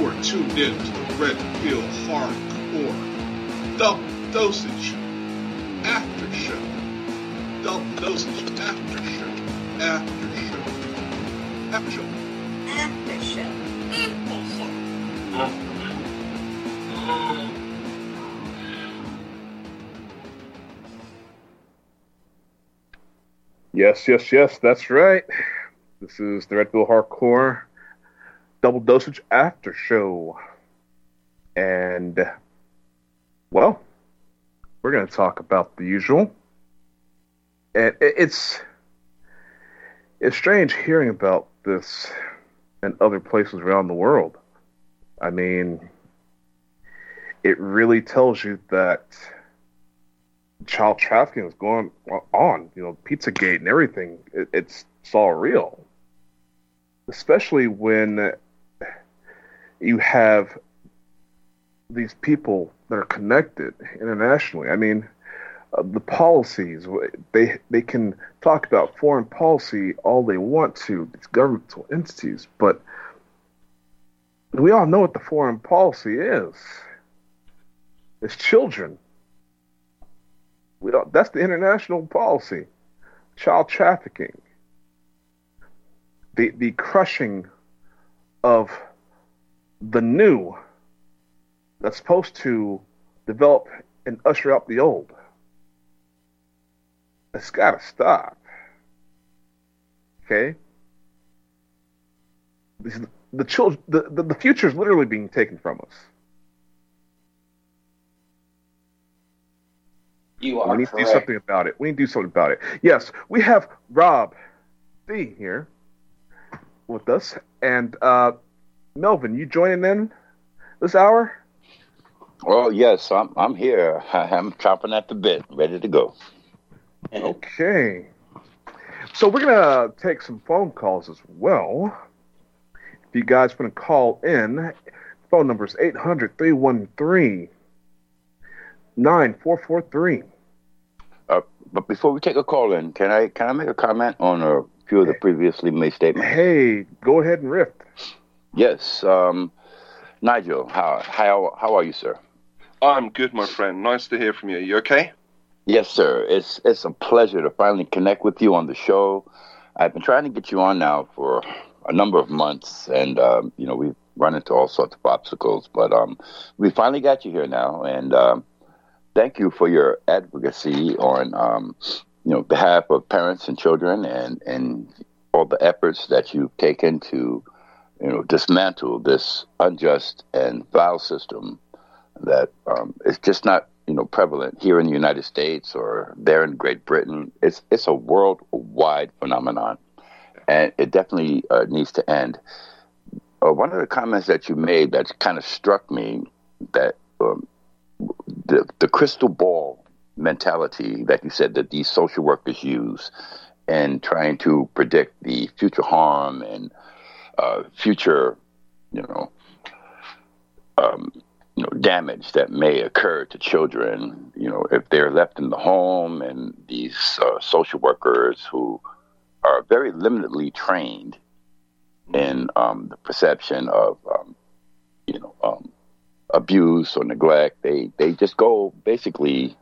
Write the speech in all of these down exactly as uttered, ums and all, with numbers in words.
You are tuned in to the Red Pill Hardcore Double Dosage After Show. Double Dosage After Show. After Show. After Show. After Show. After Show. Yes, yes, yes, that's right. This is the Red Pill Hardcore Double Dosage After Show. And, well, we're going to talk about the usual. And it's, it's strange hearing about this in other places around the world. I mean, it really tells you that child trafficking is going on. You know, Pizzagate and everything, it, it's, it's all real. Especially when you have these people that are connected internationally. I mean, uh, the policies, they they can talk about foreign policy all they want to, these governmental entities, but we all know what the foreign policy is. It's children. We don't, that's the international policy. Child trafficking. The the crushing of the new that's supposed to develop and usher out the old. It's got to stop. Okay? This, the children, the, the, the future is literally being taken from us. You are We need correct. to do something about it. We need to do something about it. Yes, we have Rob D here with us, and uh, Melvin, you joining in this hour? Well, yes, I'm I'm here. I'm chomping at the bit, ready to go. Okay. So we're going to take some phone calls as well. If you guys want to call in, phone number is eight hundred, three one three, nine four four three. Uh, but before we take a call in, can I can I make a comment on a few of the previously made statements? Hey, go ahead and riff. Yes, um, Nigel, how how how are you, sir? I'm good, my friend. Nice to hear from you. You okay? Yes, sir. It's it's a pleasure to finally connect with you on the show. I've been trying to get you on now for a number of months, and um, you know we've run into all sorts of obstacles, but um, we finally got you here now, and um, thank you for your advocacy on um, you know behalf of parents and children, and and all the efforts that you've taken to you know dismantle this unjust and vile system that um, is just not you know prevalent here in the United States or there in Great Britain. It's it's a worldwide phenomenon, and it definitely uh, needs to end. Uh, one of the comments that you made that kind of struck me, that um, the the crystal ball mentality that you said that these social workers use in trying to predict the future harm and uh, future, you know. Um, you know, damage that may occur to children, you know, if they're left in the home, and these uh, social workers who are very limitedly trained in um, the perception of, um, you know, um, abuse or neglect. They, they just go basically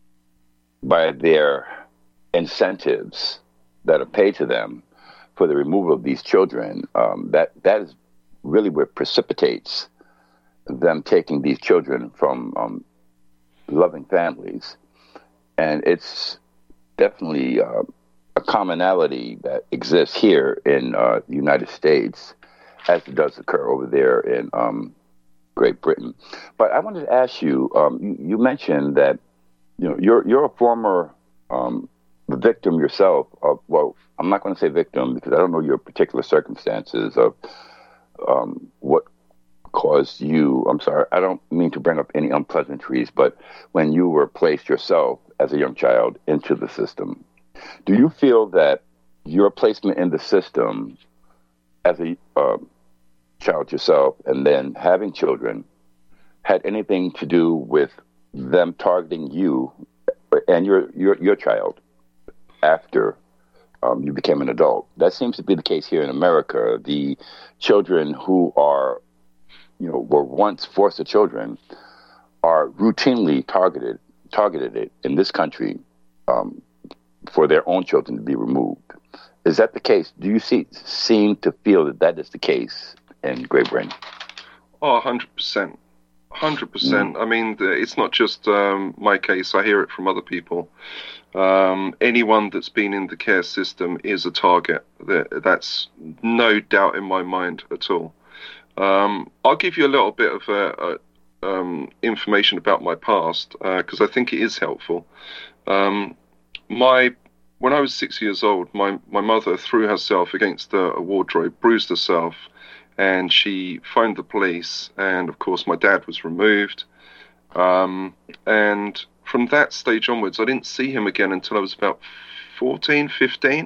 by their incentives that are paid to them for the removal of these children. Um, that that is really what precipitates them taking these children from um, loving families. And it's definitely uh, a commonality that exists here in uh, the United States, as it does occur over there in um, Great Britain. But I wanted to ask you, um, you, you mentioned that you know you're you're a former um, victim yourself of, well, I'm not going to say victim because I don't know your particular circumstances of um, what caused you, I'm sorry, I don't mean to bring up any unpleasantries, but when you were placed yourself as a young child into the system, do you feel that your placement in the system as a uh, child yourself and then having children had anything to do with them targeting you and your your, your child after um, you became an adult? That seems to be the case here in America. The children who are you know, were once foster children are routinely targeted targeted in this country um, for their own children to be removed. Is that the case? Do you see, seem to feel that that is the case in Great Britain? Oh, one hundred percent. one hundred percent. Mm. I mean, the, it's not just um, my case. I hear it from other people. Um, anyone that's been in the care system is a target. That's no doubt in my mind at all. Um, I'll give you a little bit of uh, uh, um, information about my past because uh, I think it is helpful. Um, my when I was six years old, my my mother threw herself against a, a wardrobe, bruised herself, and she phoned the police. And of course, my dad was removed. Um, and from that stage onwards, I didn't see him again until I was about fourteen, fifteen.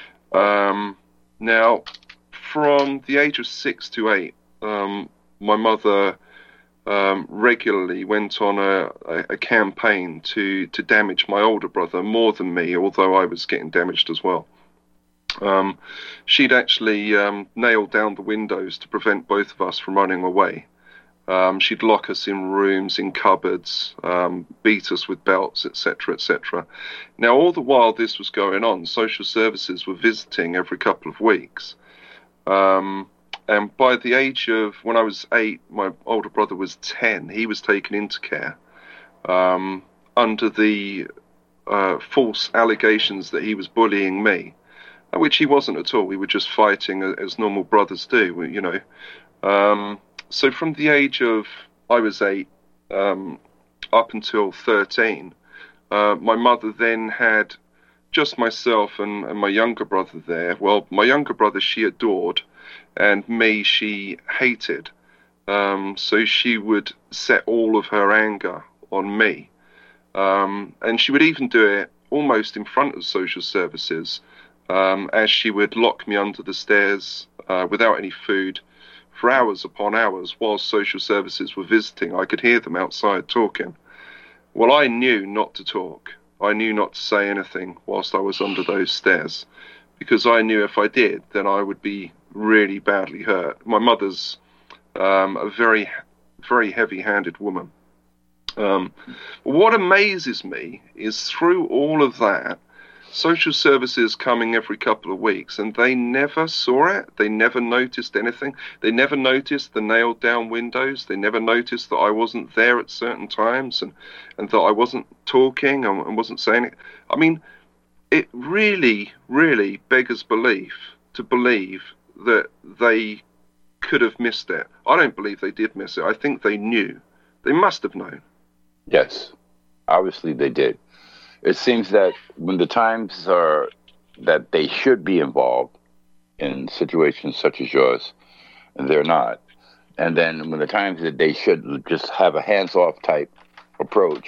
Um, now, from the age of six to eight, um, my mother um, regularly went on a, a, a campaign to, to damage my older brother more than me, although I was getting damaged as well. Um, she'd actually um, nailed down the windows to prevent both of us from running away. Um, she'd lock us in rooms, in cupboards, um, beat us with belts, et cetera, et cetera. Now, all the while this was going on, social services were visiting every couple of weeks. Um, and by the age of, when I was eight, my older brother was ten, he was taken into care um, under the uh, false allegations that he was bullying me, which he wasn't at all. We were just fighting as normal brothers do, you know. Um, So from the age of, I was eight, um, up until thirteen, uh, my mother then had just myself and, and my younger brother there. Well, my younger brother she adored, and me she hated. Um, so she would set all of her anger on me. Um, and she would even do it almost in front of social services, um, as she would lock me under the stairs uh, without any food, for hours upon hours whilst social services were visiting. I could hear them outside talking. Well, I knew not to talk. I knew not to say anything whilst I was under those stairs, because I knew if I did, then I would be really badly hurt. My mother's um, a very, very heavy-handed woman. Um, what amazes me is through all of that, social services coming every couple of weeks, and they never saw it. They never noticed anything. They never noticed the nailed down windows. They never noticed that I wasn't there at certain times, and, and that I wasn't talking and, and wasn't saying it. I mean, it really, really beggars belief to believe that they could have missed it. I don't believe they did miss it. I think they knew. They must have known. Yes, obviously they did. It seems that when the times are that they should be involved in situations such as yours, they're not. And then when the times that they should just have a hands-off type approach,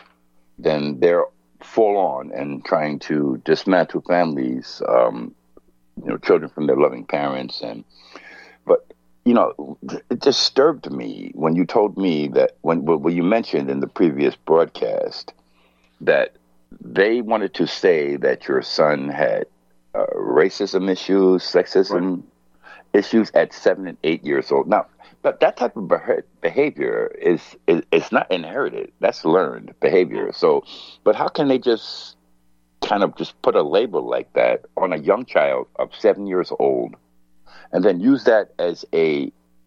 then they're full on and trying to dismantle families, um, you know, children from their loving parents. And but, you know, it disturbed me when you told me that, when, when you mentioned in the previous broadcast that they wanted to say that your son had uh, racism issues, sexism right. issues at seven and eight years old. Now, but that type of behavior is, is it's not inherited. That's learned behavior. So, but how can they just kind of just put a label like that on a young child of seven years old and then use that as a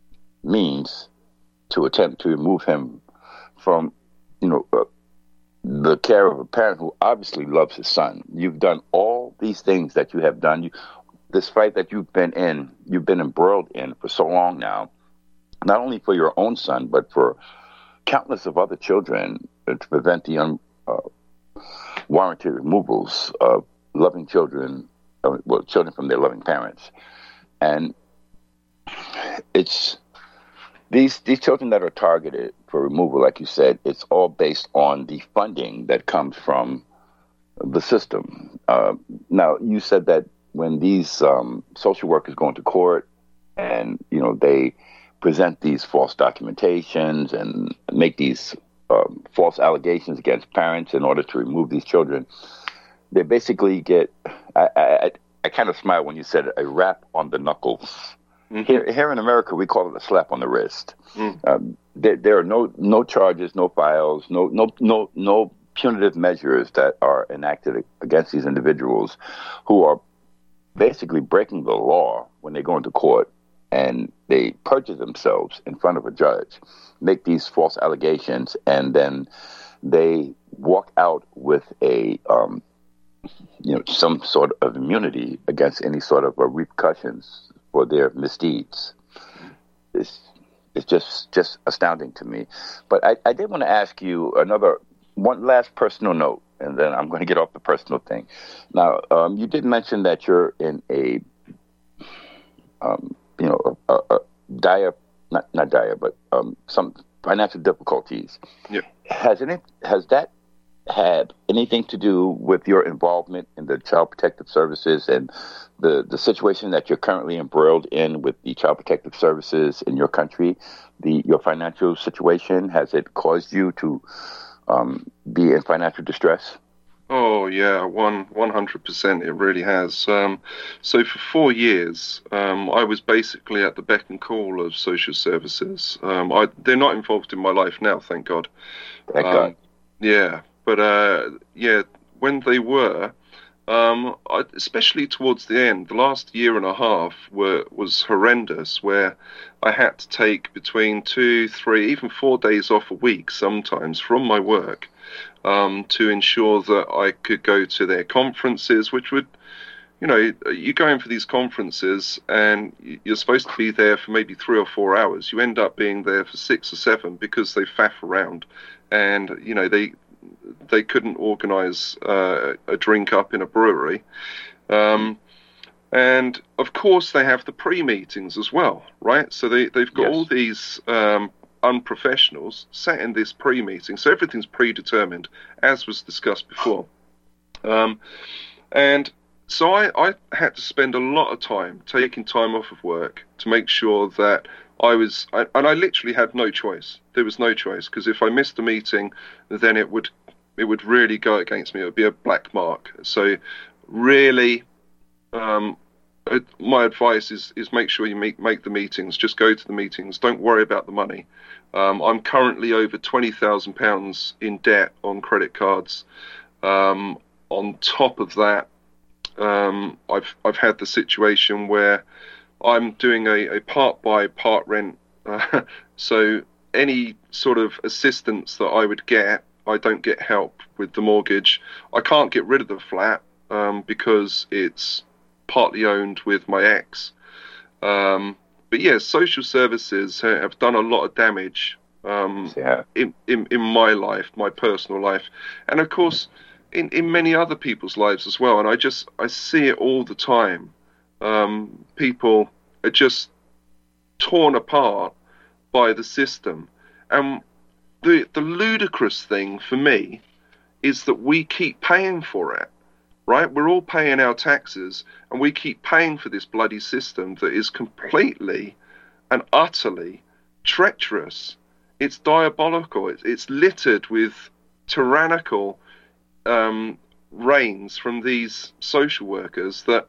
means to attempt to remove him from, you know, uh, the care of a parent who obviously loves his son? You've done all these things that you have done. You, this fight that you've been in, you've been embroiled in for so long now, not only for your own son, but for countless of other children, uh, to prevent the unwarranted uh, removals of loving children, uh, well, children from their loving parents. And it's These these children that are targeted for removal, like you said, it's all based on the funding that comes from the system. Uh, now, you said that when these um, social workers go into court and, you know, they present these false documentations and make these um, false allegations against parents in order to remove these children, they basically get, I, I, I kind of smile when you said a rap on the knuckles. Mm-hmm. Here, here in America, we call it a slap on the wrist. Mm. Um, there, there are no no charges, no files, no no no no punitive measures that are enacted against these individuals who are basically breaking the law when they go into court and they perjure themselves in front of a judge, make these false allegations, and then they walk out with a um, you know some sort of immunity against any sort of uh, repercussions for their misdeeds. It's it's just just astounding to me. But I, I did want to ask you another one last personal note, and then I'm going to get off the personal thing. Now, um, you did mention that you're in a um, you know a, a, a dire not not dire but um, some financial difficulties. Yeah. Has any has that had anything to do with your involvement in the Child Protective Services and the, the situation that you're currently embroiled in with the Child Protective Services in your country? The your financial situation, has it caused you to um, be in financial distress? Oh yeah, one one hundred percent. It really has. Um, so for four years, um, I was basically at the beck and call of social services. Um, I, they're not involved in my life now, thank God. Thank um, God. Yeah, but uh, yeah, when they were, um, I, especially towards the end, the last year and a half were was horrendous. Where I had to take between two, three, even four days off a week sometimes from my work. Um, to ensure that I could go to their conferences, which would, you know, you go in for these conferences and you're supposed to be there for maybe three or four hours. You end up being there for six or seven because they faff around, and you know they they couldn't organise uh, a drink up in a brewery, um, and of course they have the pre-meetings as well, right? So they they've got Yes. all these. Um, unprofessionals sat in this pre-meeting, so everything's predetermined, as was discussed before. Um, and so I, I had to spend a lot of time taking time off of work to make sure that I was, I, and I literally had no choice. There was no choice, because if I missed a meeting, then it would, it would really go against me. It would be a black mark. So really, um, my advice is is make sure you make make the meetings. Just go to the meetings. Don't worry about the money. Um, I'm currently over twenty thousand pounds in debt on credit cards. Um, on top of that, um, I've I've had the situation where I'm doing a, a part buy, part rent. Uh, so any sort of assistance that I would get, I don't get help with the mortgage. I can't get rid of the flat um, because it's partly owned with my ex. Um, but yeah, social services have done a lot of damage um, Yeah. in, in, in my life, my personal life. And of course, in, in many other people's lives as well. And I just, I see it all the time. Um, people are just torn apart by the system. And the, the ludicrous thing for me is that we keep paying for it. Right? We're all paying our taxes, and we keep paying for this bloody system that is completely and utterly treacherous. It's diabolical. It's, it's littered with tyrannical um, reigns from these social workers that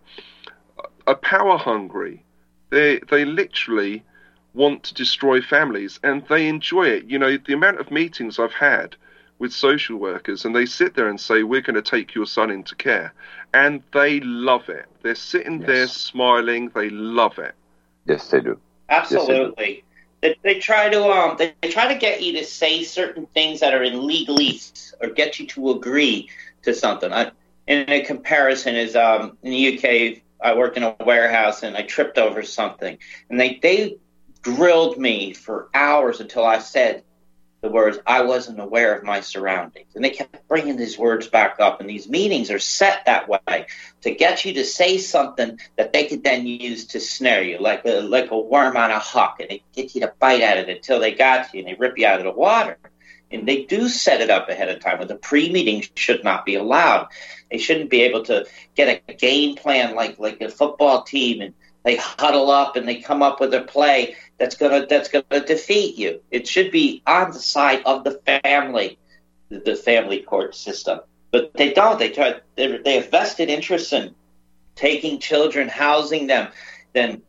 are power hungry. They they literally want to destroy families, and they enjoy it. You know, the amount of meetings I've had with social workers, and they sit there and say, we're going to take your son into care, and they love it. They're sitting Yes. there smiling. They love it. Yes, they do. Absolutely. They, they try to um they, they try to get you to say certain things that are in legalese or get you to agree to something. I, in a comparison is um in the U K, I worked in a warehouse and I tripped over something, and they they grilled me for hours until I said the words, I wasn't aware of my surroundings. And they kept bringing these words back up. And these meetings are set that way to get you to say something that they could then use to snare you, like a, like a worm on a hook. And they get you to bite at it until they got you and they rip you out of the water. And they do set it up ahead of time. But the pre-meeting should not be allowed. They shouldn't be able to get a game plan like, like a football team, and they huddle up and they come up with a play that's gonna that's gonna defeat you. It should be on the side of the family, the, the family court system. But they don't. They try. They, they have vested interest in taking children, housing them, then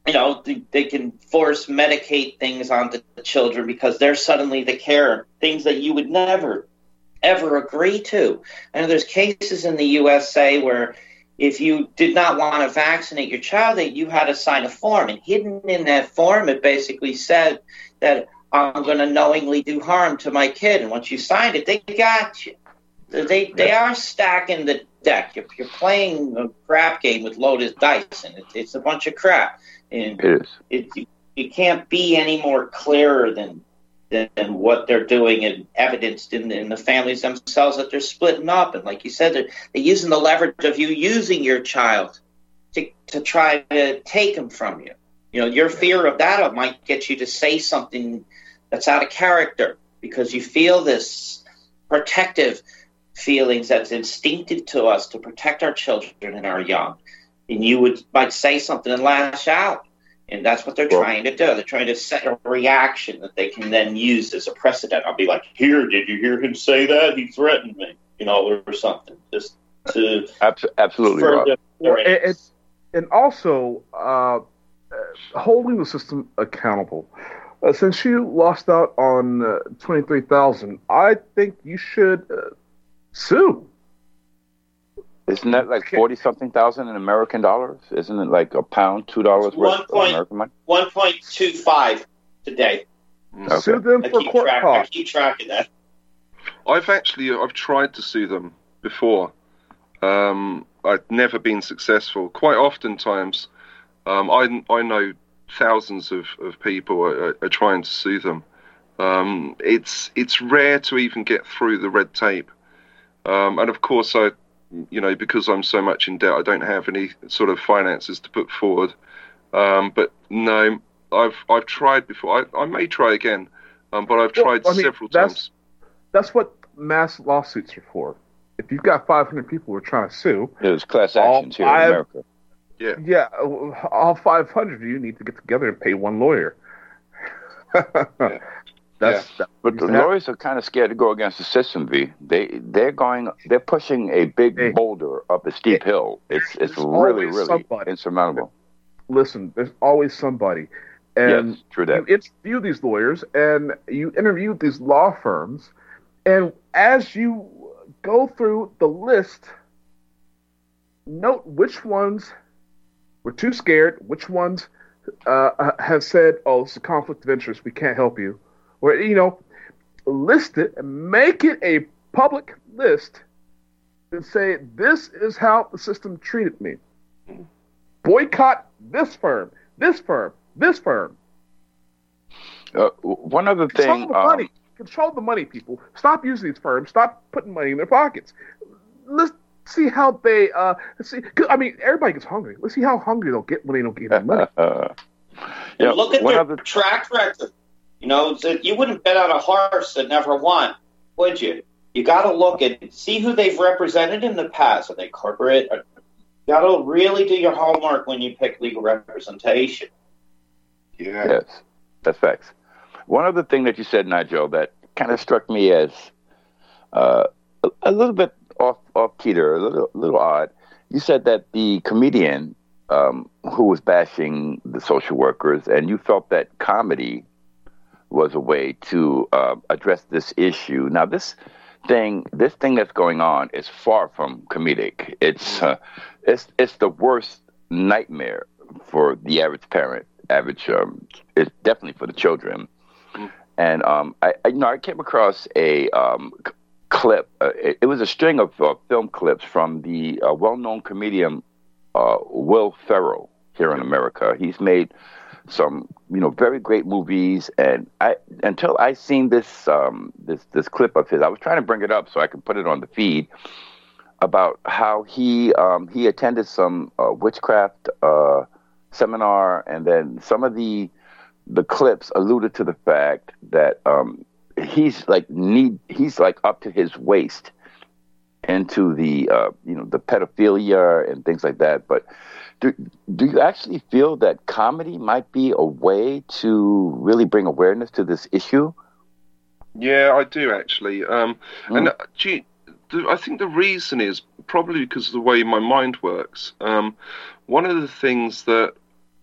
you know, they, they can force medicate things onto the children because they're suddenly the carer, things that you would never, ever agree to. And there's cases in the U S A where if you did not want to vaccinate your child, that you had to sign a form. And hidden in that form, it basically said that I'm going to knowingly do harm to my kid. And once you signed it, they got you. They they are stacking the deck. You're, you're playing a crap game with loaded dice, and it, it's a bunch of crap. And it is. It, you, you can't be any more clearer than than what they're doing and evidenced in, in the families themselves that they're splitting up. And like you said, they're, they're using the leverage of you using your child to, to try to take them from you. You know, your fear of that might get you to say something that's out of character because you feel this protective feelings that's instinctive to us to protect our children and our young. And you would might say something and lash out. And that's what they're well, trying to do. They're trying to set a reaction that they can then use as a precedent. I'll be like, here, did you hear him say that? He threatened me, you know, or something. Just to absolutely, Rob. Well, and, and also uh, holding the system accountable. Uh, since you lost out on uh, twenty-three thousand dollars, I think you should uh, sue. Isn't that like forty something thousand in American dollars? Isn't it like a pound, two dollars worth of American money? One point two five today. Okay. Sue them for court track, costs. I keep track of that. I've actually I've tried to sue them before. Um, I've never been successful. Quite oftentimes, um, I I know thousands of, of people are, are trying to sue them. Um, it's it's rare to even get through the red tape, um, and of course I. You know, because I'm so much in debt, I don't have any sort of finances to put forward. Um, but no, I've I've tried before. I, I may try again, um, but I've tried well, I mean, several that's, times. That's what mass lawsuits are for. If you've got five hundred people who are trying to sue, there's class actions here five, in America. Yeah, yeah, all five hundred of you need to get together and pay one lawyer. yeah. That's, yeah. that, but the lawyers are kind of scared to go against the system, V. They they're going they're pushing a big hey, boulder up a steep hey, hill. It's it's really really somebody. insurmountable. Listen, there's always somebody, and yes, true that. You interview these lawyers and you interview these law firms, and as you go through the list, note which ones were too scared, which ones uh, have said, "Oh, it's a conflict of interest. We can't help you." Or, you know, list it and make it a public list and say, this is how the system treated me. Boycott this firm, this firm, this firm. Uh, one other thing. Control the um, money. Control the money, people. Stop using these firms. Stop putting money in their pockets. Let's see how they, uh, let's see. I mean, everybody gets hungry. Let's see how hungry they'll get when they don't get any money. Uh, yeah, look at their other... track record. You know, you wouldn't bet on a horse that never won, would you? You got to look at, see who they've represented in the past. Are they corporate? You got to really do your homework when you pick legal representation. Yeah. Yes, that's facts. One other thing that you said, Nigel, that kind of struck me as uh, a, a little bit off off Keter, a little little odd. You said that the comedian um, who was bashing the social workers, and you felt that comedy was a way to uh, address this issue. Now, this thing, this thing that's going on is far from comedic. It's uh, it's it's the worst nightmare for the average parent. Average, um, it's definitely for the children. Mm. And um, I, I, you know, I came across a um, c- clip. Uh, it, it was a string of uh, film clips from the uh, well-known comedian uh, Will Ferrell here in America. He's made some, you know, very great movies, and I until I seen this um, this this clip of his, I was trying to bring it up so I could put it on the feed about how he um, he attended some uh, witchcraft uh, seminar, and then some of the the clips alluded to the fact that um, he's like need he's like up to his waist into the uh, you know the pedophilia and things like that, but. Do, do you actually feel that comedy might be a way to really bring awareness to this issue? Yeah, I do actually. Um, mm. And uh, gee, the, I think the reason is probably because of the way my mind works. Um, one of the things that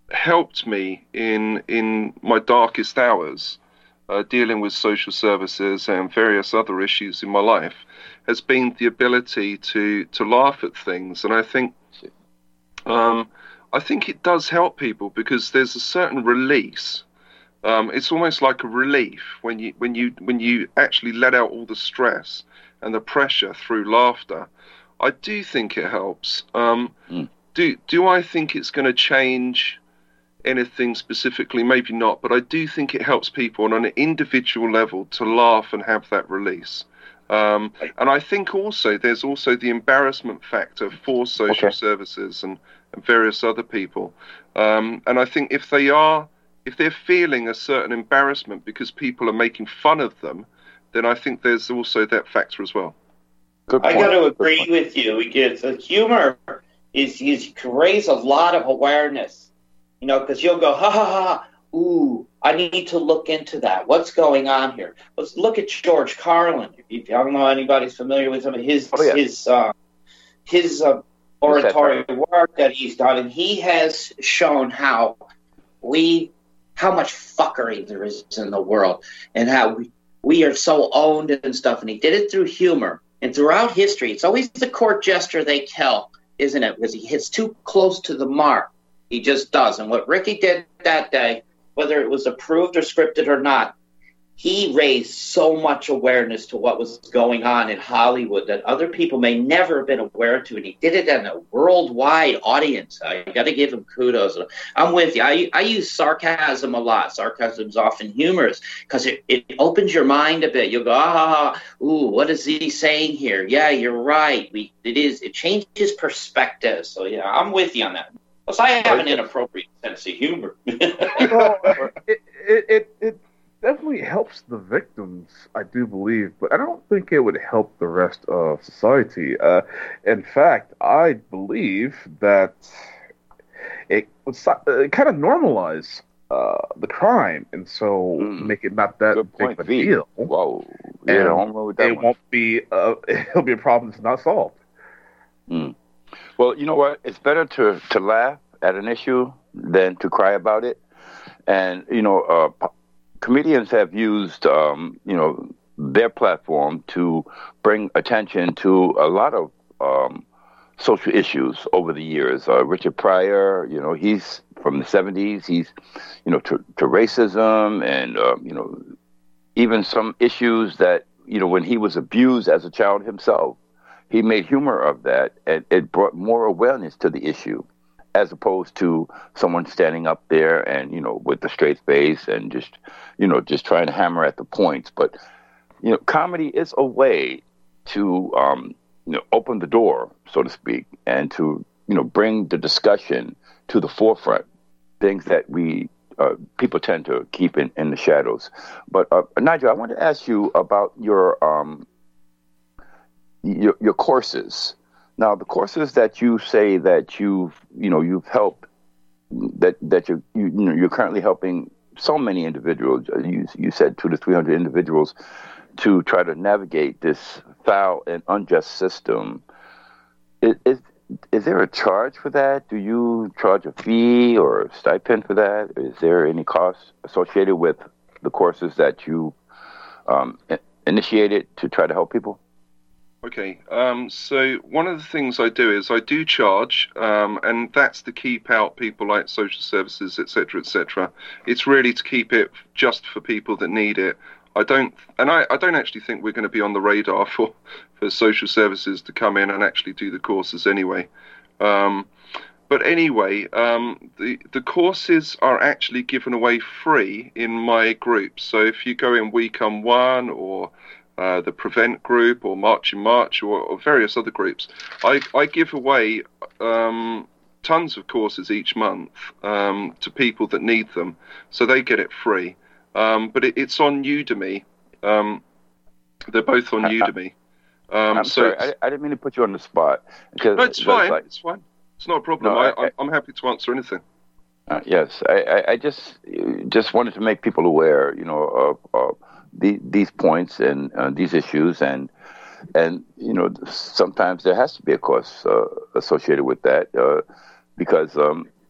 helped me in in my darkest hours, uh, dealing with social services and various other issues in my life, has been the ability to to laugh at things. And I think um, I think it does help people because there's a certain release. Um, it's almost like a relief when you when you when you actually let out all the stress and the pressure through laughter. I do think it helps. Um, mm. Do do I think it's going to change anything specifically? Maybe not, but I do think it helps people on an individual level to laugh and have that release. Um, and I think also there's also the embarrassment factor for social okay. services and, and various other people. Um, and I think if they are, if they're feeling a certain embarrassment because people are making fun of them, then I think there's also that factor as well. Good point. I got to agree with you. Because the humor is, is can raise a lot of awareness, you know, because you'll go, ha, ha, ha, ooh, I need to look into that. What's going on here? Let's look at George Carlin. If I don't know anybody's familiar with some of his oh, yeah. his uh, his uh, oratory work that he's done, and he has shown how we how much fuckery there is in the world, and how we we are so owned and stuff. And he did it through humor, and throughout history, it's always the court jester they kill, isn't it? Because he hits too close to the mark. He just does. And what Ricky did that day, whether it was approved or scripted or not, he raised so much awareness to what was going on in Hollywood that other people may never have been aware to. And he did it in a worldwide audience. I got to give him kudos. I'm with you. I, I use sarcasm a lot. Sarcasm's often humorous because it, it opens your mind a bit. You'll go, ah, ooh, what is he saying here? Yeah, you're right. We, it is. It changes perspective. So, yeah, I'm with you on that. Plus, I have an inappropriate sense of humor. Well, it, it, it, it definitely helps the victims, I do believe, but I don't think it would help the rest of society. Uh, in fact, I believe that it would uh, kind of normalize uh, the crime, and so mm. make it not that Good big of a v. deal. Whoa, yeah, and with that it one. won't be. Uh, it'll be a problem that's not solved. Mm. Well, you know what? It's better to, to laugh at an issue than to cry about it. And, you know, uh, comedians have used, um, you know, their platform to bring attention to a lot of um, social issues over the years. Uh, Richard Pryor, you know, he's from the seventies. He's, you know, to, to racism and, uh, you know, even some issues that, you know, when he was abused as a child himself, he made humor of that, and it brought more awareness to the issue, as opposed to someone standing up there and, you know, with the straight face and just, you know, just trying to hammer at the points. But, you know, comedy is a way to, um, you know, open the door, so to speak, and to, you know, bring the discussion to the forefront, things that we, uh, people tend to keep in, in the shadows. But, uh, Nigel, I want to ask you about your, um, Your, your courses. Now, the courses that you say that you've, you know, you've helped, that that you're, you, you know, you're currently helping so many individuals. You you said two to three hundred individuals to try to navigate this foul and unjust system. Is, is is there a charge for that? Do you charge a fee or a stipend for that? Is there any cost associated with the courses that you um, initiated to try to help people? Okay, um, so one of the things I do is I do charge, um, and that's to keep out people like social services, et cetera, et cetera. It's really to keep it just for people that need it. I don't, and I, I don't actually think we're going to be on the radar for, for social services to come in and actually do the courses anyway. Um, but anyway, um, the the courses are actually given away free in my group. So if you go in We Come One or Uh, the Prevent group or March in March or, or various other groups, I, I give away um, tons of courses each month um, to people that need them, so they get it free. Um, but it, it's on Udemy. Um, they're both on Udemy. Um, I'm so sorry, I, I didn't mean to put you on the spot. No, it's fine. Like, it's fine. It's not a problem. No, I, I, I'm happy to answer anything. Uh, yes, I, I, I just just wanted to make people aware, you know, of, of the, these points and uh, these issues, and and you know, sometimes there has to be a cost uh, associated with that uh, because um,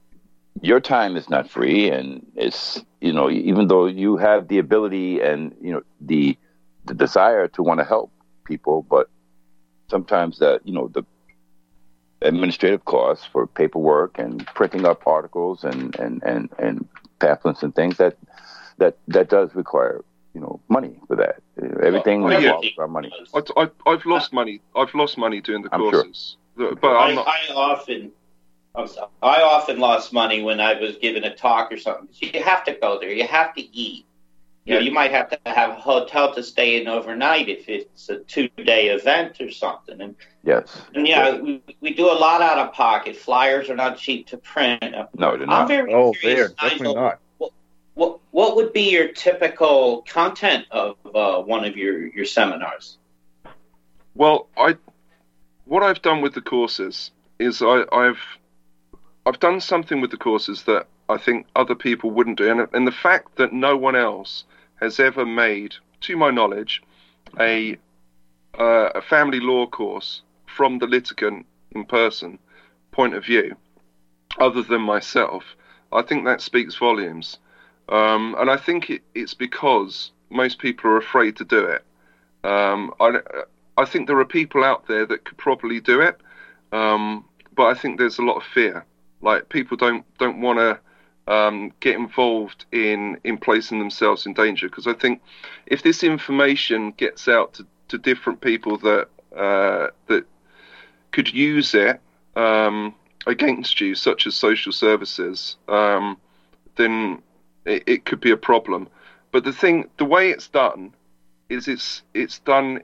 your time is not free, and it's, you know, even though you have the ability and, you know, the the desire to want to help people, but sometimes that, you know, the administrative costs for paperwork and printing up articles and, and, and, and pamphlets and things, that that that does require, you know, money for that. Everything Well, revolves yeah. around money. I, I, I've lost money. I've lost money doing the I'm sure. courses, but I'm I, not. I often, I'm sorry, I often lost money when I was giving a talk or something. You have to go there. You have to eat. You know, Yeah. you might have to have a hotel to stay in overnight if it's a two-day event or something. And, Yes. and yeah, we, we do a lot out of pocket. Flyers are not cheap to print. No, they're I'm not. very Oh, curious, they're definitely Nigel, not. What, what what would be your typical content of uh, one of your, your seminars? Well, I what I've done with the courses is I, I've I've done something with the courses that I think other people wouldn't do, and, and the fact that no one else has ever made, to my knowledge, a uh, a family law course from the litigant in person point of view, other than myself, I think that speaks volumes. Um, and I think it, it's because most people are afraid to do it. Um, I, I think there are people out there that could probably do it, um, but I think there's a lot of fear. Like, people don't don't want to um, get involved in in placing themselves in danger, because I think if this information gets out to, to different people that uh, that could use it um, against you, such as social services, um, then it, it could be a problem. But the thing, the way it's done, is it's it's done,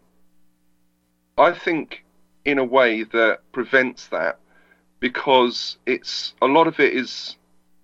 I think, in a way that prevents that, because it's a lot of it is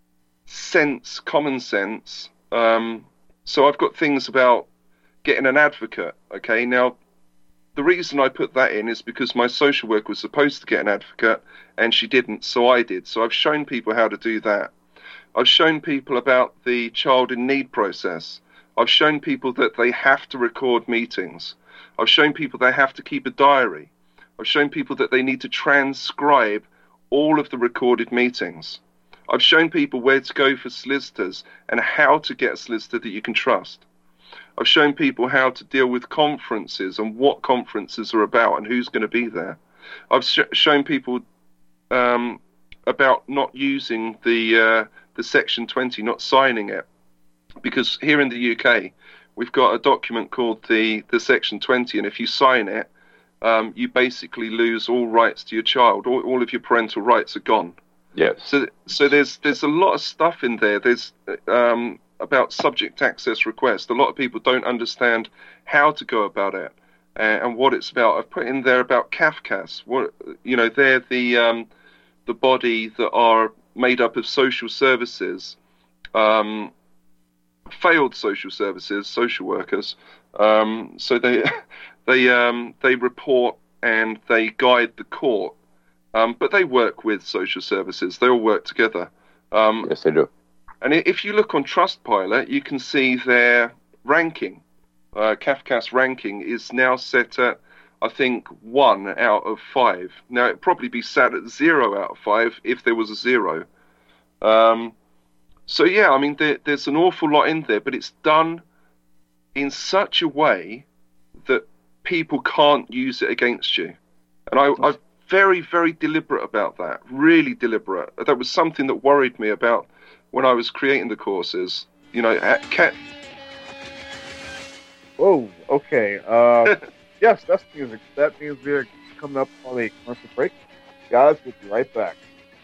sense, common sense. Um, so I've got things about getting an advocate. Okay, now the reason I put that in is because my social worker was supposed to get an advocate and she didn't, so I did. So I've shown people how to do that. I've shown people about the child in need process. I've shown people that they have to record meetings. I've shown people they have to keep a diary. I've shown people that they need to transcribe all of the recorded meetings. I've shown people where to go for solicitors and how to get a solicitor that you can trust. I've shown people how to deal with conferences and what conferences are about and who's going to be there. I've sh- shown people um, about not using the uh, the Section twenty, not signing it, because here in the U K we've got a document called the the Section twenty, and if you sign it, um, you basically lose all rights to your child. All, all of your parental rights are gone. Yes. So so there's there's a lot of stuff in there. There's um, about subject access request. A lot of people don't understand how to go about it and, and what it's about. I've put in there about C A F C A S. What, you know, they're the um, the body that are made up of social services, um, failed social services, social workers. Um, so they they um, they report and they guide the court, um, but they work with social services. They all work together. Um, Yes, they do. And if you look on Trustpilot, you can see their ranking. Uh, C A F C A S ranking is now set at, I think, one out of five. Now, it'd probably be sat at zero out of five if there was a zero. Um, so, yeah, I mean, there, there's an awful lot in there, but it's done in such a way that people can't use it against you. And I, I'm very, very deliberate about that, really deliberate. That was something that worried me about when I was creating the courses. You know, at Cat. Whoa, okay. Uh, yes, that's music. That means we're coming up on a commercial break. Guys, we'll be right back.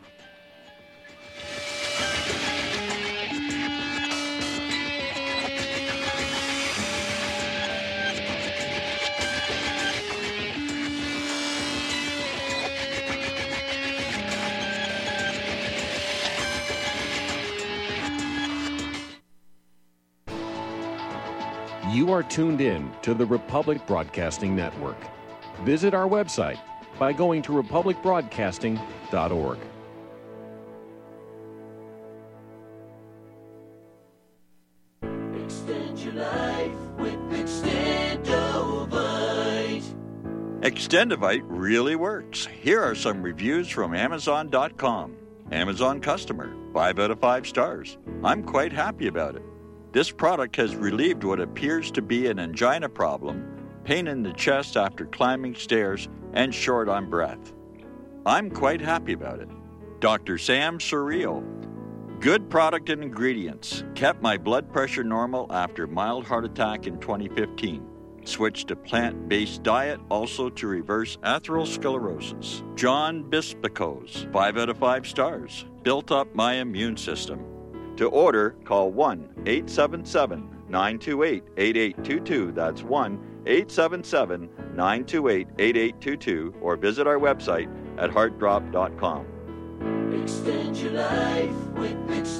You are tuned in to the Republic Broadcasting Network. Visit our website by going to republic broadcasting dot org. Extend your life with Extendovite. Extendovite really works. Here are some reviews from Amazon dot com. Amazon customer. five out of five stars. I'm quite happy about it. This product has relieved what appears to be an angina problem, pain in the chest after climbing stairs, and short on breath. I'm quite happy about it. Doctor Sam Surreal. Good product and ingredients. Kept my blood pressure normal after mild heart attack in twenty fifteen. Switched to plant-based diet also to reverse atherosclerosis. John Bispicos, five out of five stars. Built up my immune system. To order, call one eight seven seven, nine two eight, eight eight two two. That's one eight seven seven, nine two eight, eight eight two two, or visit our website at heart drop dot com. Extend your life with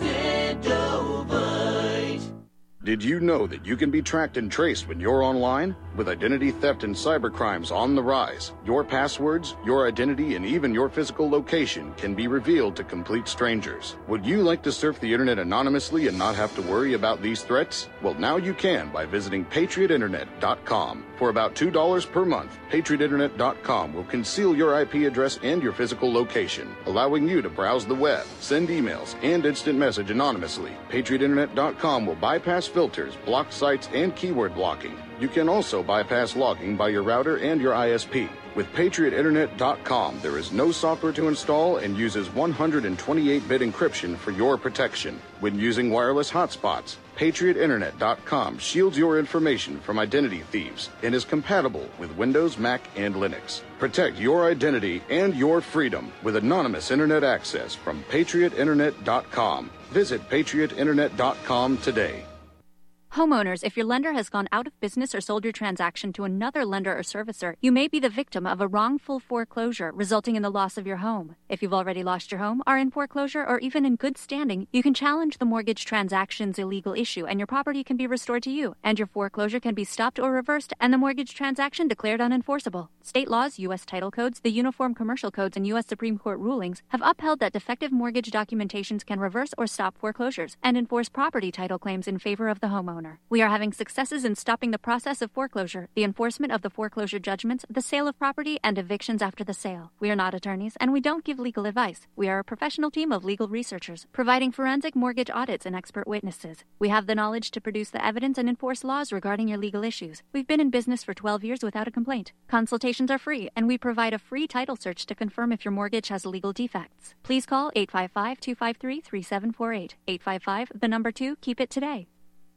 Extendovite. Did you know that you can be tracked and traced when you're online? With identity theft and cybercrimes on the rise, your passwords, your identity, and even your physical location can be revealed to complete strangers. Would you like to surf the internet anonymously and not have to worry about these threats? Well, now you can by visiting patriot internet dot com. For about two dollars per month, patriot internet dot com will conceal your I P address and your physical location, allowing you to browse the web, send emails, and instant message anonymously. patriot internet dot com will bypass filters, block sites, and keyword blocking. You can also bypass logging by your router and your I S P. With patriot internet dot com, there is no software to install and uses one hundred twenty-eight bit encryption for your protection. When using wireless hotspots, patriot internet dot com shields your information from identity thieves and is compatible with Windows, Mac, and Linux. Protect your identity and your freedom with anonymous internet access from patriot internet dot com. Visit patriot internet dot com today. Homeowners, if your lender has gone out of business or sold your transaction to another lender or servicer, you may be the victim of a wrongful foreclosure resulting in the loss of your home. If you've already lost your home, are in foreclosure, or even in good standing, you can challenge the mortgage transaction's illegal issue and your property can be restored to you, and your foreclosure can be stopped or reversed and the mortgage transaction declared unenforceable. State laws, U S title codes, the Uniform Commercial Codes, and U S Supreme Court rulings have upheld that defective mortgage documentations can reverse or stop foreclosures and enforce property title claims in favor of the homeowner. We are having successes in stopping the process of foreclosure, the enforcement of the foreclosure judgments, the sale of property, and evictions after the sale. We are not attorneys, and we don't give legal advice. We are a professional team of legal researchers, providing forensic mortgage audits and expert witnesses. We have the knowledge to produce the evidence and enforce laws regarding your legal issues. We've been in business for twelve years without a complaint. Consultations are free, and we provide a free title search to confirm if your mortgage has legal defects. Please call eight five five, two five three, three seven four eight. eight five five, the number two, keep it today.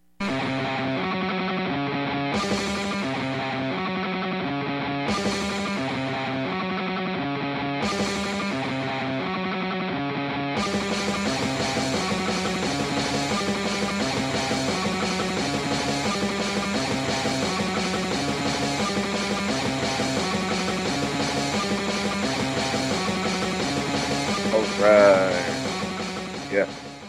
All right. Yes.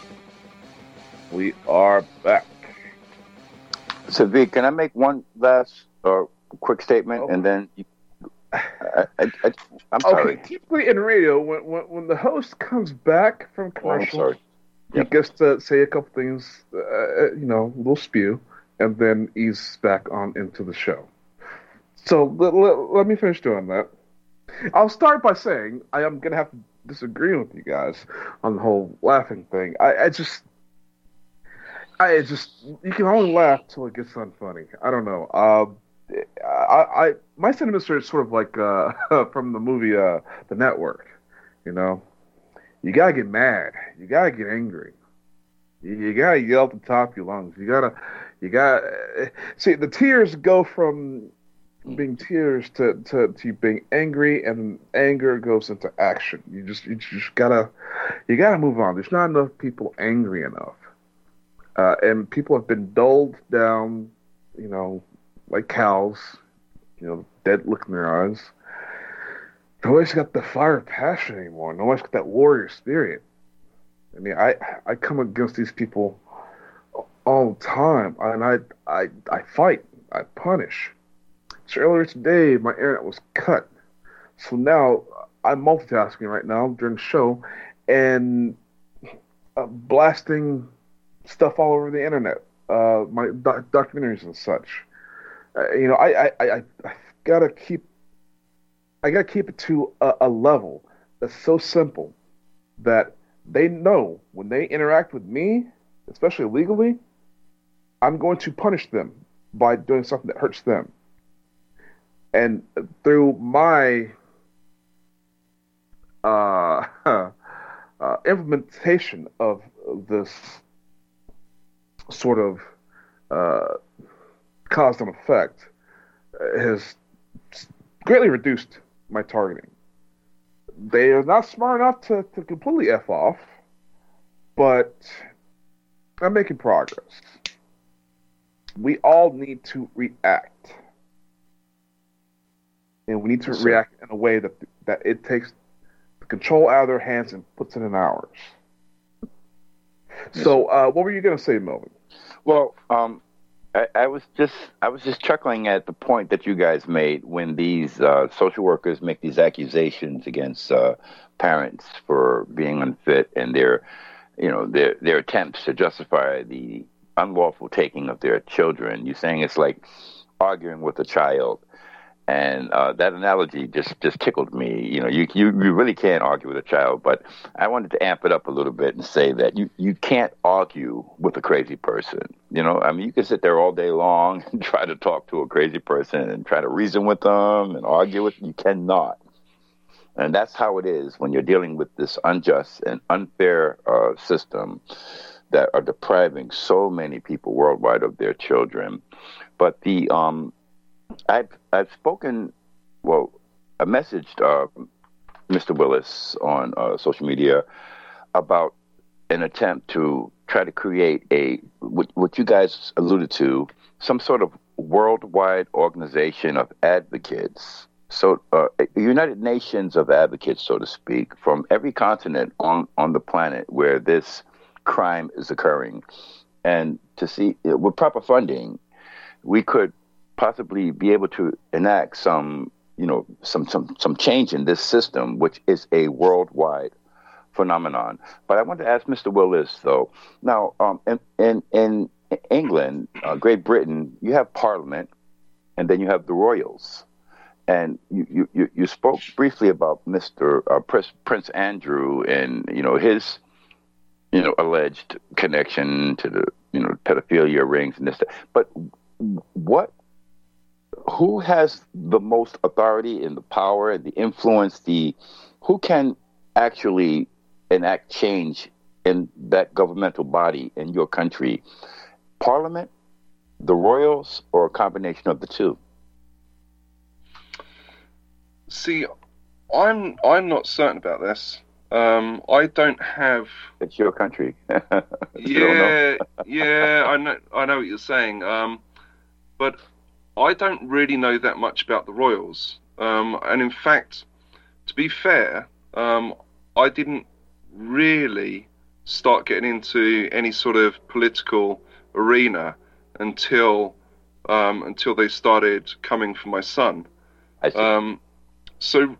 We are back. So, V, can I make one last or quick statement, okay. and then you, I, I, I, I'm sorry. Okay, typically in radio, when, when when the host comes back from commercial, oh, I'm sorry. Yep. he gets to say a couple things, uh, you know, a little spew, and then he's back on into the show. So let, let, let me finish doing that. I'll start by saying I am going to have to disagree with you guys on the whole laughing thing. I, I just... I just you can only laugh till it gets unfunny. I don't know. Uh, I, I my sentiments are sort of like uh, from the movie uh, The Network. You know, you gotta get mad. You gotta get angry. You, you gotta yell at the top of your lungs. You gotta you gotta see the tears go from being tears to, to, to being angry, and anger goes into action. You just you just gotta you gotta move on. There's not enough people angry enough. Uh, and people have been dulled down, you know, like cows, you know, dead look in their eyes. Nobody's got the fire of passion anymore. Nobody's got that warrior spirit. I mean, I, I come against these people all the time, and I, I, I fight. I punish. So earlier today, my internet was cut. So now I'm multitasking right now during the show and uh, blasting stuff all over the internet, uh, my doc- documentaries and such. Uh, you know, I, I, I, I gotta keep, I gotta keep it to a, a level that's so simple that they know when they interact with me, especially legally, I'm going to punish them by doing something that hurts them. And through my uh, uh, implementation of this sort of uh, cause and effect has greatly reduced my targeting. They are not smart enough to, to completely F off, but I'm making progress. We all need to react. And we need to Yes, react in a way that that it takes the control out of their hands and puts it in ours. Yes, So, uh, what were you going to say, Melvin? Well, um, I, I was just I was just chuckling at the point that you guys made when these uh, social workers make these accusations against uh, parents for being unfit and their, you know, their their attempts to justify the unlawful taking of their children. You're saying it's like arguing with a child. And uh, that analogy just, just tickled me. You know, you, you you really can't argue with a child, but I wanted to amp it up a little bit and say that you, you can't argue with a crazy person. You know, I mean, you can sit there all day long and try to talk to a crazy person and try to reason with them and argue with them. You cannot. And that's how it is when you're dealing with this unjust and unfair uh, system that are depriving so many people worldwide of their children. But the um. I've I've spoken, well, I messaged uh, Mister Willis on uh, social media about an attempt to try to create a what, what you guys alluded to, some sort of worldwide organization of advocates. So, uh, a United Nations of advocates, so to speak, from every continent on on the planet where this crime is occurring, and to see with proper funding, we could possibly be able to enact some, you know, some, some, some change in this system, which is a worldwide phenomenon. But I want to ask Mister Willis, though. Now, um, in, in, in England, uh, Great Britain, you have Parliament, and then you have the Royals. And you, you, you spoke briefly about Mister Uh, Prince, Prince Andrew and, you know, his, you know, alleged connection to the, you know, pedophilia rings and this. But what who has the most authority and the power and the influence, the who can actually enact change in that governmental body in your country? Parliament, the Royals, or a combination of the two? See, I'm I'm not certain about this. Um, I don't have. It's your country. yeah, yeah, I know, I know what you're saying. Um, but I don't really know that much about the Royals. Um, and in fact, to be fair, um, I didn't really start getting into any sort of political arena until um, until they started coming for my son. I see. Um, so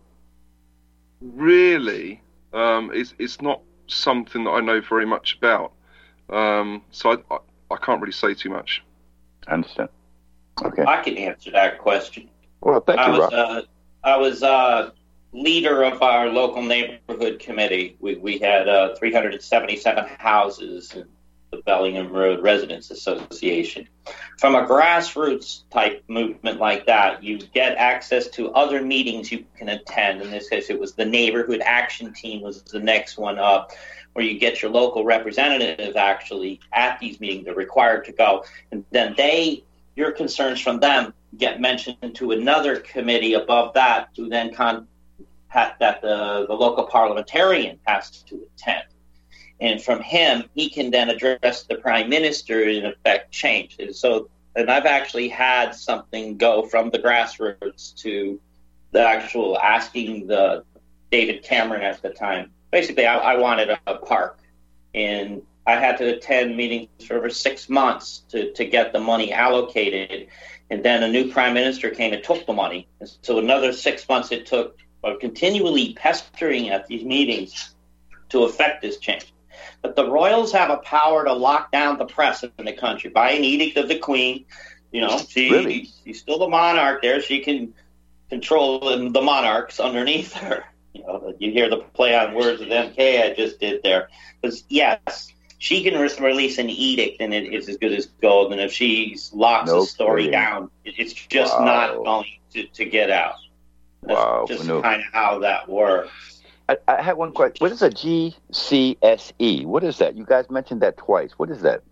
really, um, it's it's not something that I know very much about. Um, so I, I I can't really say too much. I understand. Okay. I can answer that question. Well, thank I you, was, Rob. uh, I was uh, leader of our local neighborhood committee. We we had uh, three hundred seventy-seven houses in the Bellingham Road Residents Association. From a grassroots type movement like that, you get access to other meetings you can attend. In this case, it was the Neighborhood Action Team was the next one up, where you get your local representative actually at these meetings. They're required to go, and then they. Your concerns from them get mentioned to another committee above that, who then con- ha- that the, the local parliamentarian has to attend. And from him, he can then address the prime minister and in effect change. And so, and I've actually had something go from the grassroots to the actual asking the David Cameron at the time. Basically, I, I wanted a, a park, and I had to attend meetings for over six months to, to get the money allocated. And then a new prime minister came and took the money. And so another six months it took of continually pestering at these meetings to affect this change. But the Royals have a power to lock down the press in the country by an edict of the Queen. You know, she, Really? she's still the monarch there. She can control the, the monarchs underneath her. You know, you hear the play on words of M K I just did there. Because, yes, she can re- release an edict and it is as good as gold. And if she locks No a story kidding. down, it- it's just Wow. not going to, to get out. That's Wow. just No. kind of how that works. I, I had one question. What is a G C S E? What is that? You guys mentioned that twice. What is that?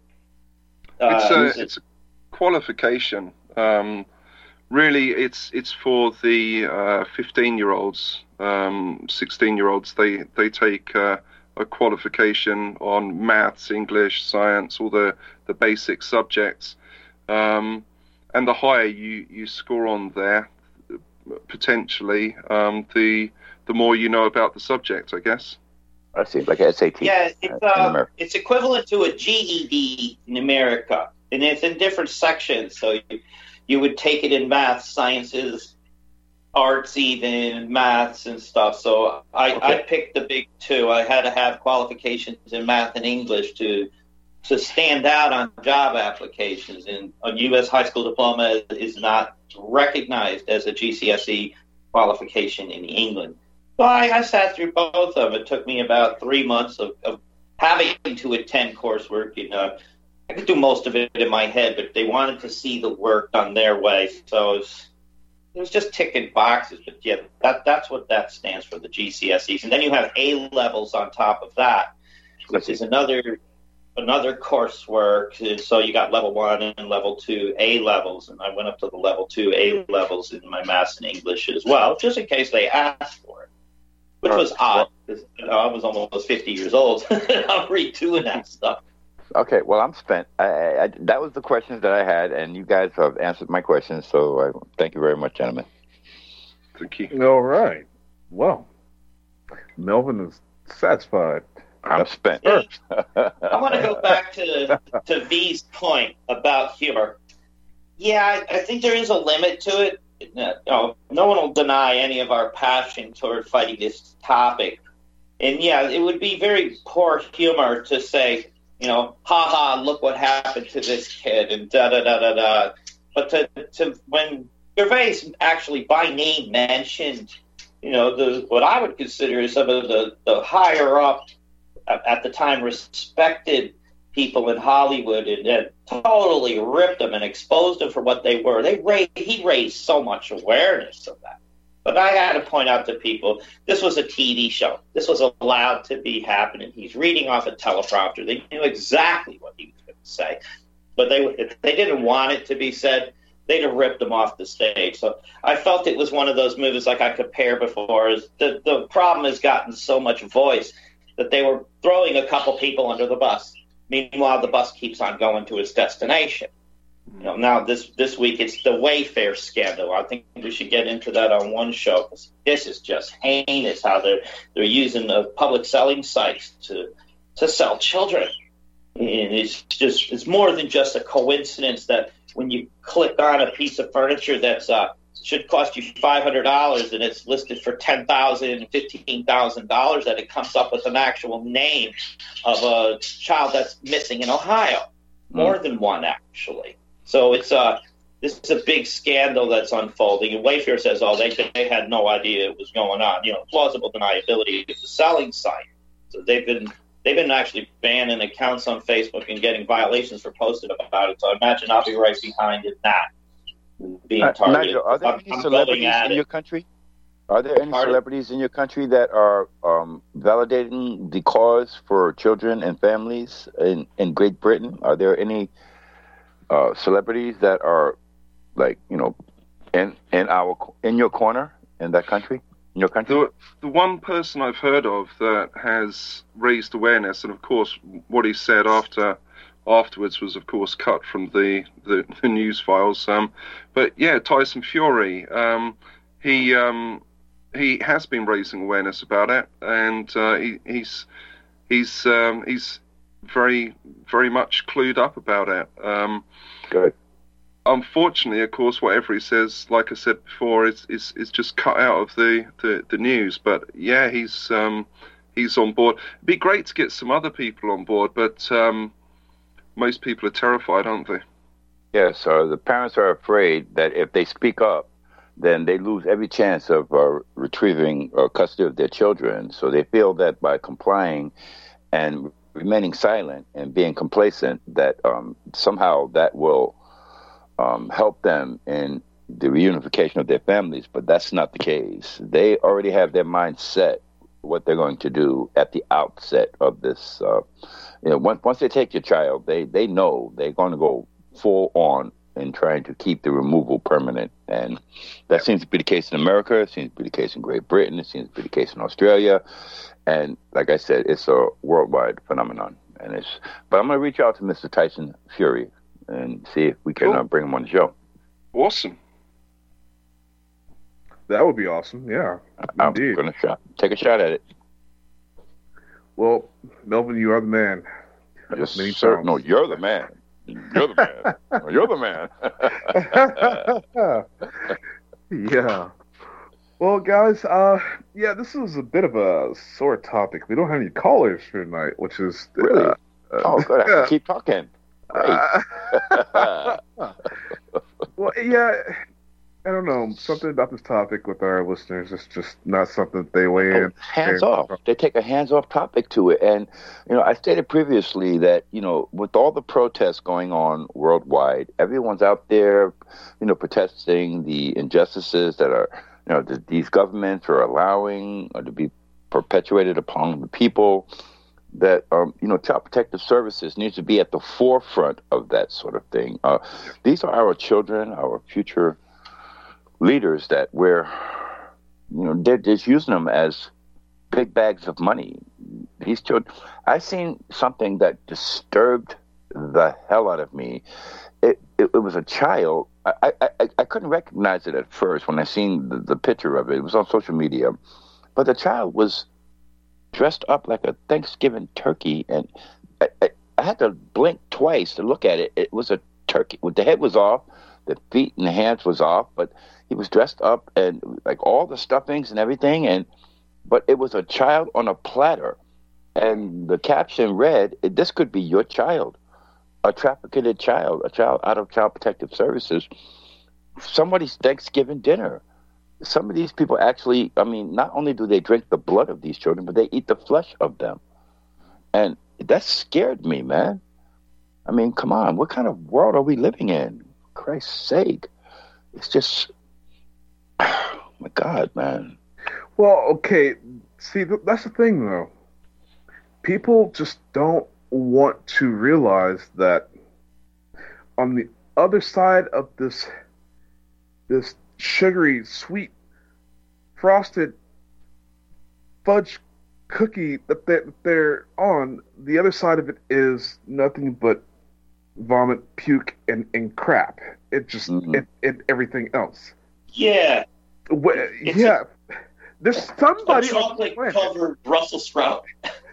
It's Uh, a it's a qualification. Um, really, it's it's for the uh, fifteen-year-olds, um, sixteen-year-olds. They they take uh, a qualification on maths, English, science, all the the basic subjects. Um, and the higher you, you score on there, potentially, um, the the more you know about the subject, I guess. I see, like a S A T. Yeah, uh, it's in uh, America. it's equivalent to a G E D in America, and it's in different sections. So you, you would take it in math, sciences, arts, even maths and stuff. So I, Okay. I picked the big two. I had to have qualifications in math and English to to stand out on job applications. And a U S high school diploma is not recognized as a G C S E qualification in England. So I, I sat through both of them. It took me about three months of, of having to attend coursework. You know, I could do most of it in my head, but they wanted to see the work done their way. So it was, it was just ticking boxes. But yeah, that that's what that stands for, the G C S Es. And then you have A levels on top of that, which is another another coursework. And so you got level one and level two A levels, and I went up to the level two A levels in my maths and English as well, just in case they asked for it. Which was odd, because you know, I was almost fifty years old. I'm redoing that stuff. Okay, well, I'm spent. I, I, I, that was the questions that I had, and you guys have answered my questions, so I thank you very much, gentlemen. Thank you. All right. Well, Melvin is satisfied. I'm spent. Yeah. I want to go back to to V's point about humor. Yeah, I, I think there is a limit to it. No, no, no one will deny any of our passion toward fighting this topic. And yeah, it would be very poor humor to say, you know, ha ha, look what happened to this kid, and da da da da da. But to, to when Gervais actually by name mentioned, you know, the what I would consider some of the, the higher up, at, at the time, respected people in Hollywood, and, and totally ripped them and exposed them for what they were. They raised, he raised so much awareness of that. But I had to point out to people, this was a T V show. This was allowed to be happening. He's reading off a teleprompter. They knew exactly what he was going to say. But they, if they didn't want it to be said, they'd have ripped him off the stage. So I felt it was one of those movies, like I compared before, is the, the problem has gotten so much voice that they were throwing a couple people under the bus. Meanwhile, the bus keeps on going to its destination. You know, now this this week it's the Wayfair scandal. I think we should get into that on one show, because this is just heinous how they're they're using the public selling sites to to sell children. And it's just it's more than just a coincidence that when you click on a piece of furniture that's uh should cost you five hundred dollars and it's listed for ten thousand dollars, fifteen thousand dollars, that it comes up with an actual name of a child that's missing in Ohio. More mm. than one, actually. So it's uh, this is a big scandal that's unfolding. And Wayfair says, oh, they they had no idea it was going on. You know, plausible deniability is a selling site. So they've been they've been actually banning accounts on Facebook and getting violations for posting about it. So I imagine I'll be right behind in that. Being Uh, targeted. Nigel, are there I'm, any I'm celebrities in it. your country? Are there any Pardon? celebrities in your country that are um, validating the cause for children and families in, in Great Britain? Are there any uh, celebrities that are, like, you know, in in our in your corner in that country, in your country? The, the one person I've heard of that has raised awareness, and of course, what he said after. Afterwards was, of course, cut from the, the, the news files. Um, but yeah, Tyson Fury, um, he um, he has been raising awareness about it, and uh, he, he's he's um, he's very very much clued up about it. Um, Good. Unfortunately, of course, whatever he says, like I said before, is is, is just cut out of the, the, the news. But yeah, he's um, he's on board. It'd be great to get some other people on board, but. Um, Most people are terrified, aren't they? Yes, uh, the parents are afraid that if they speak up, then they lose every chance of uh, retrieving uh, custody of their children. So they feel that by complying and remaining silent and being complacent, that um, somehow that will um, help them in the reunification of their families. But that's not the case. They already have their mind set what they're going to do at the outset of this. Uh, you know, once, once they take your child, they, they know they're going to go full on in trying to keep the removal permanent. And that seems to be the case in America. It seems to be the case in Great Britain. It seems to be the case in Australia. And like I said, it's a worldwide phenomenon. And it's, but I'm going to reach out to Mister Tyson Fury and see if we can Cool. uh, bring him on the show. Awesome. That would be awesome. Yeah, I'm indeed. going to shot, take a shot at it. Well, Melvin, you are the man. Yes, Many sir. times. No, you're the man. You're the man. No, you're the man. Yeah. Well, guys, uh, yeah, this is a bit of a sore topic. We don't have any callers for tonight, which is uh, Really? uh, Oh, good. I can keep talking. Great. uh, well, yeah, I don't know. Something about this topic with our listeners is just not something that they weigh Oh, in. hands off. They take a hands off topic to it. And, you know, I stated previously that, you know, with all the protests going on worldwide, everyone's out there, you know, protesting the injustices that are, you know, that these governments are allowing or to be perpetuated upon the people, that, um, you know, Child Protective Services needs to be at the forefront of that sort of thing. Uh, these are our children, our future leaders that we're, you know, they're just using them as big bags of money. These children, I seen something that disturbed the hell out of me. It it, it was a child. I, I I couldn't recognize it at first when I seen the, the picture of it. It was on social media, but the child was dressed up like a Thanksgiving turkey, and I, I, I had to blink twice to look at it. It was a turkey. The head was off, the feet and the hands was off, but he was dressed up and like all the stuffings and everything, and but it was a child on a platter, and the caption read, "This could be your child, a trafficked child, a child out of Child Protective Services, somebody's Thanksgiving dinner." Some of these people actually, I mean, not only do they drink the blood of these children, but they eat the flesh of them, and that scared me, man. I mean, come on, what kind of world are we living in? For Christ's sake, it's just. Oh my God, man. Well, okay. See, th- that's the thing, though. People just don't want to realize that on the other side of this, this sugary, sweet, frosted fudge cookie that they're, that they're on, the other side of it is nothing but vomit, puke, and, and crap. It just, Mhm. it, it, everything else. Yeah. Well, It's yeah, there's A somebody on the chocolate planet. covered Brussels sprout.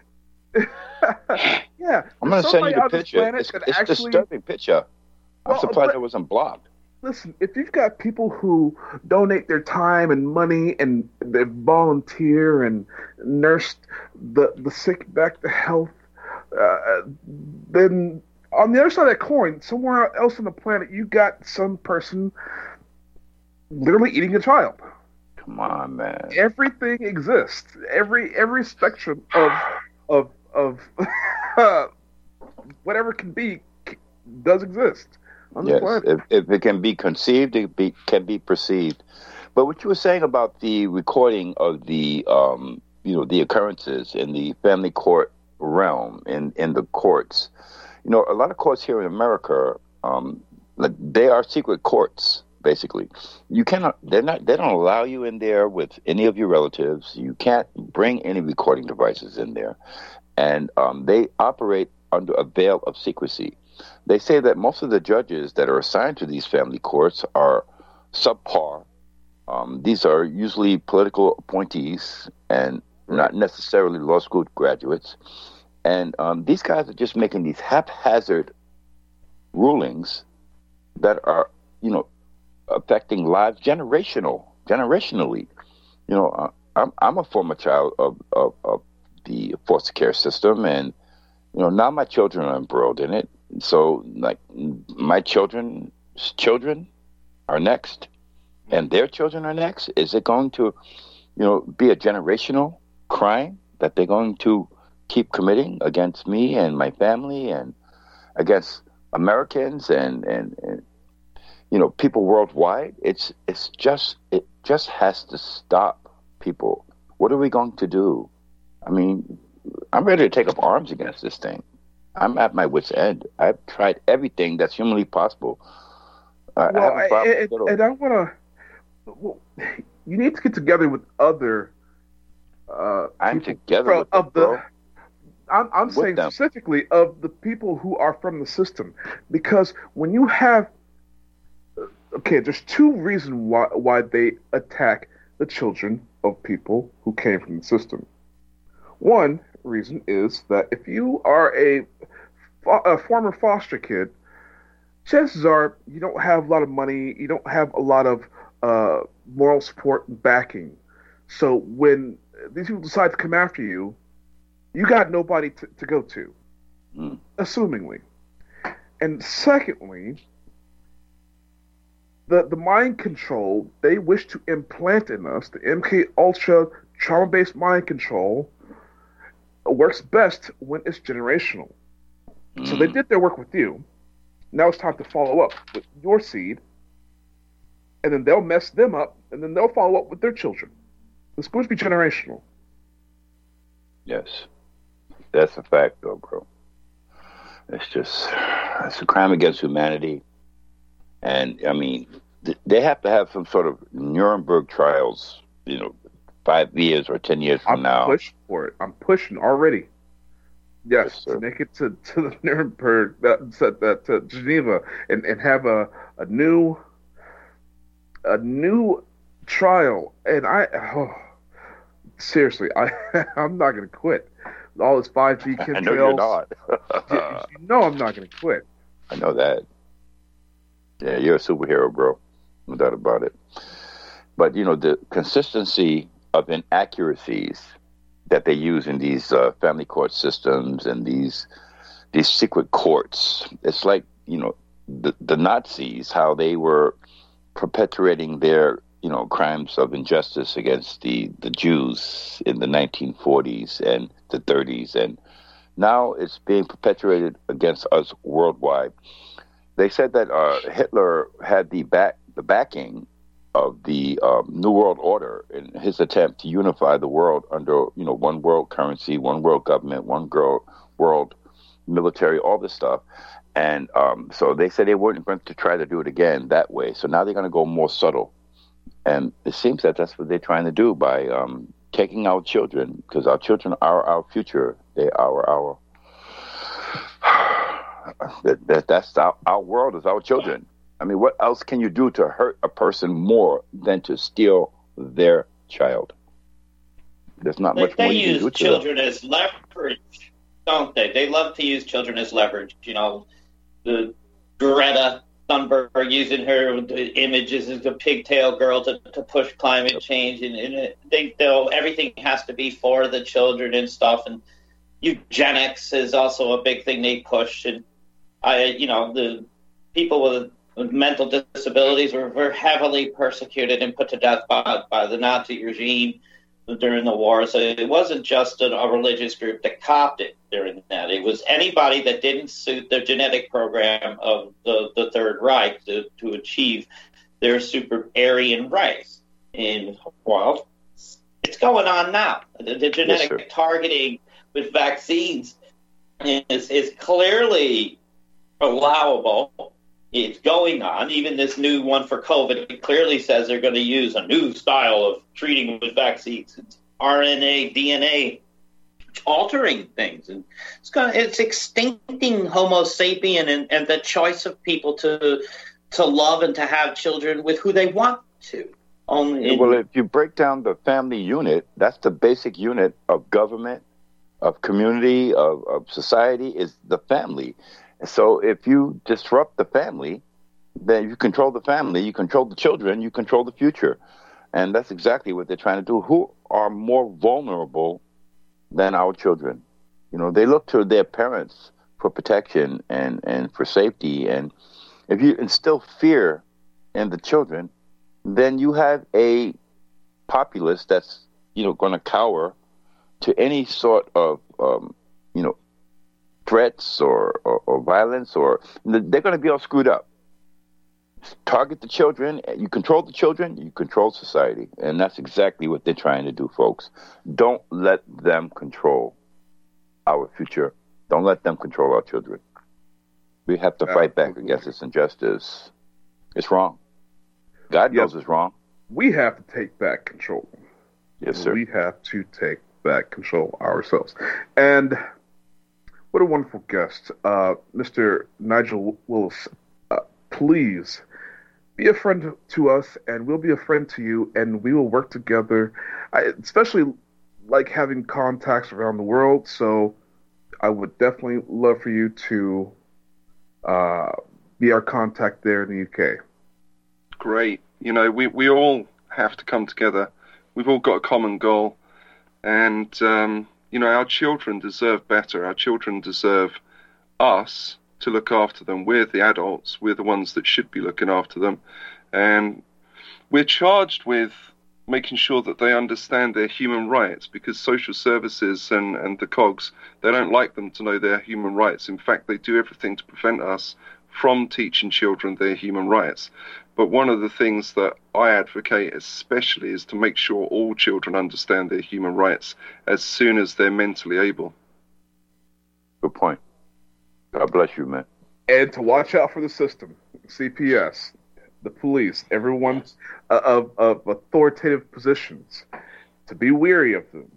Yeah, I'm going there's to send somebody you the on this picture. planet It's, that it's actually- disturbing picture. I'm Well, surprised but- it wasn't blocked. Listen, if you've got people who donate their time and money and they volunteer and nurse the the sick back to health, uh, then on the other side of that coin, somewhere else on the planet, you got some person literally eating a child. Come on, man. Everything exists. Every every spectrum of of of whatever can be does exist on the Yes, planet. if, if it can be conceived, it be, can be perceived. But what you were saying about the recording of the, um, you know, the occurrences in the family court realm, in, in the courts, you know, a lot of courts here in America, um, like they are secret courts. Basically, you cannot. They're not. They don't allow you in there with any of your relatives. You can't bring any recording devices in there, and um, they operate under a veil of secrecy. They say that most of the judges that are assigned to these family courts are subpar. Um, these are usually political appointees and not necessarily law school graduates. And um, these guys are just making these haphazard rulings that are, you know, affecting lives generational, generationally. You know, uh, I'm I'm a former child of, of, of the foster care system, and you know now my children are embroiled in it. So, like, my children's children are next, and their children are next? Is it going to, you know, be a generational crime that they're going to keep committing against me and my family and against Americans and, and, and you know, people worldwide? It's it's just it just has to stop, people. What are we going to do? I mean, I'm ready to take up arms against this thing. I'm at my wit's end. I've tried everything that's humanly possible. I, well, I have a problem and, with it. and I want to. Well, you need to get together with other. Uh, I'm people together from, with them, of the. bro. I'm, I'm With saying them. specifically of the people who are from the system, because when you have, okay, there's two reasons why why they attack the children of people who came from the system. One reason is that if you are a, a former foster kid, chances are you don't have a lot of money, you don't have a lot of uh, moral support and backing. So when these people decide to come after you, you got nobody to, to go to, Mm. assumingly. And secondly, the the mind control they wish to implant in us, the M K Ultra trauma-based mind control, works best when it's generational. Mm. So they did their work with you. Now it's time to follow up with your seed, and then they'll mess them up, and then they'll follow up with their children. It's going to be generational. Yes. That's a fact, though, bro. It's just, it's a crime against humanity. And, I mean, th- they have to have some sort of Nuremberg trials, you know, five years or ten years from I'm now. pushing for it. I'm pushing already. Yes, Yes, to sir. make it to, to the Nuremberg, that, to, that, to Geneva, and, and have a, a new a new trial. And I, oh, seriously, I I'm not gonna quit. All this five G chemtrails. I know you're not. you, you know I'm not gonna quit. I know that. Yeah, you're a superhero, bro. No doubt about it. But, you know, the consistency of inaccuracies that they use in these uh, family court systems and these these secret courts, it's like, you know, the, the Nazis, how they were perpetuating their, you know, crimes of injustice against the, the Jews in the nineteen forties and the thirties. And now it's being perpetuated against us worldwide. They said that uh, Hitler had the back the backing of the um, New World Order in his attempt to unify the world under, you know, one world currency, one world government, one world, world military, all this stuff. And um, so they said they weren't going to try to do it again that way. So now they're going to go more subtle. And it seems that that's what they're trying to do by um, taking our children, because our children are our future. They are our, that, that that's our, our world is our children. I mean, what else can you do to hurt a person more than to steal their child? There's not They, much more they you can use do to children them. as leverage, don't they? They love to use children as leverage. You know, the Greta Thunberg using her images as a pigtail girl to, to push climate change, and, and it, they they'll everything has to be for the children and stuff. And eugenics is also a big thing they push. And I, you know, the people with with mental disabilities were, were heavily persecuted and put to death by, by the Nazi regime during the war. So it wasn't just a, a religious group that copped it during that. It was anybody that didn't suit the genetic program of the, the Third Reich to, to achieve their super Aryan race. And, well, it's going on now. The, the genetic Yes, sir. targeting with vaccines is, is clearly allowable. It's going on. Even this new one for COVID, it clearly says they're going to use a new style of treating with vaccines. It's R N A, D N A, altering things. And it's going to, it's extincting Homo sapien and, and the choice of people to to love and to have children with who they want to. Only in, Well, if you break down the family unit, that's the basic unit of government, of community, of, of society, is the family. So if you disrupt the family, then you control the family, you control the children, you control the future. And that's exactly what they're trying to do. Who are more vulnerable than our children? You know, they look to their parents for protection and, and for safety. And if you instill fear in the children, then you have a populace that's, you know, going to cower to any sort of, um, you know, threats or, or, or violence, or they're going to be all screwed up. Target the children. You control the children, you control society. And that's exactly what they're trying to do, folks. Don't let them control our future. Don't let them control our children. We have to fight back against this injustice. It's wrong. God knows Yes. it's wrong. We have to take back control. Yes, sir. We have to take back control ourselves. And what a wonderful guest. Uh, Mister Nigel Willis, uh, please be a friend to us, and we'll be a friend to you, and we will work together. I especially like having contacts around the world, so I would definitely love for you to uh, be our contact there in the U K. Great. You know, we, we all have to come together. We've all got a common goal. And, um, you know, our children deserve better. Our children deserve us to look after them. We're the adults. We're the ones that should be looking after them. And we're charged with making sure that they understand their human rights, because social services and, and the COGS, they don't like them to know their human rights. In fact, they do everything to prevent us from teaching children their human rights. But one of the things that I advocate especially is to make sure all children understand their human rights as soon as they're mentally able. Good point. God bless you, man. And to watch out for the system, C P S, the police, everyone uh, of, of authoritative positions, to be weary of them.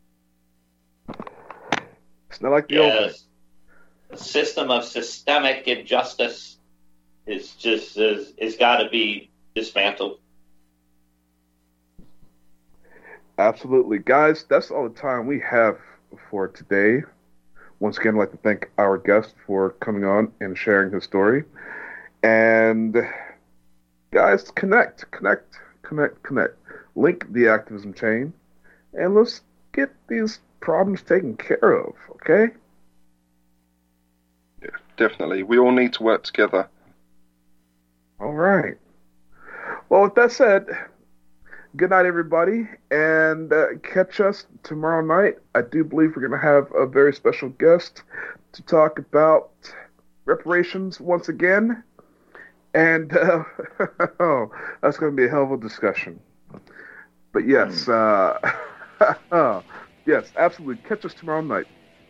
It's not like the old days. The system of systemic injustice is just is, is got to be dismantled. Absolutely. Guys, that's all the time we have for today. Once again, I'd like to thank our guest for coming on and sharing his story. And guys, connect, connect, connect, connect. Link the activism chain, and let's get these problems taken care of, okay? Yeah, definitely. We all need to work together. All right. Well, with that said, good night, everybody, and uh, catch us tomorrow night. I do believe we're going to have a very special guest to talk about reparations once again, and uh, oh, that's going to be a hell of a discussion. But yes, uh, yes, absolutely. Catch us tomorrow night.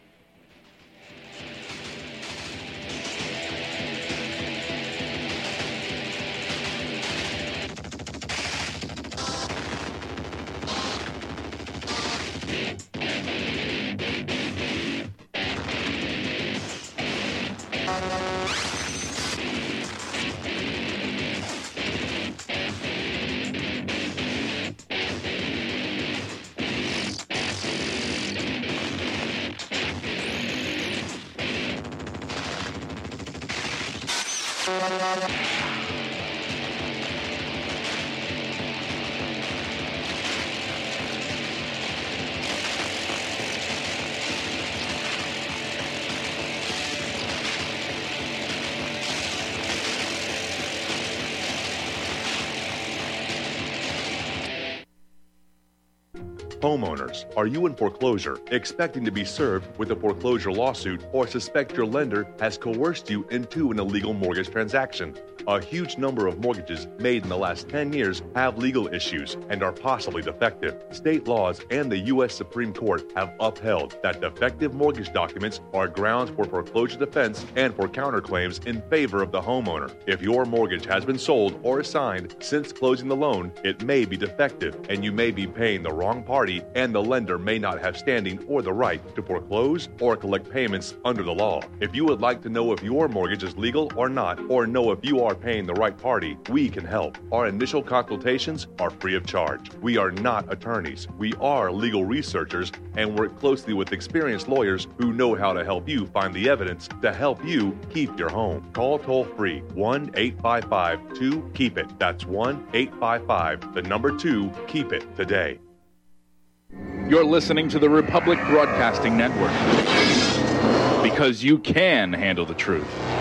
Homeowners, are you in foreclosure, expecting to be served with a foreclosure lawsuit, or suspect your lender has coerced you into an illegal mortgage transaction? A huge number of mortgages made in the last ten years have legal issues and are possibly defective. State laws and the U S Supreme Court have upheld that defective mortgage documents are grounds for foreclosure defense and for counterclaims in favor of the homeowner. If your mortgage has been sold or assigned since closing the loan, it may be defective and you may be paying the wrong party, and the lender may not have standing or the right to foreclose or collect payments under the law. If you would like to know if your mortgage is legal or not, or know if you are paying the right party, we can help. Our initial consultations are free of charge. We are not attorneys. We are legal researchers and work closely with experienced lawyers who know how to help you find the evidence to help you keep your home. Call toll free one eight five five two keep it. That's one eight five five, the number two, keep it today. You're listening to the Republic Broadcasting Network, because you can handle the truth.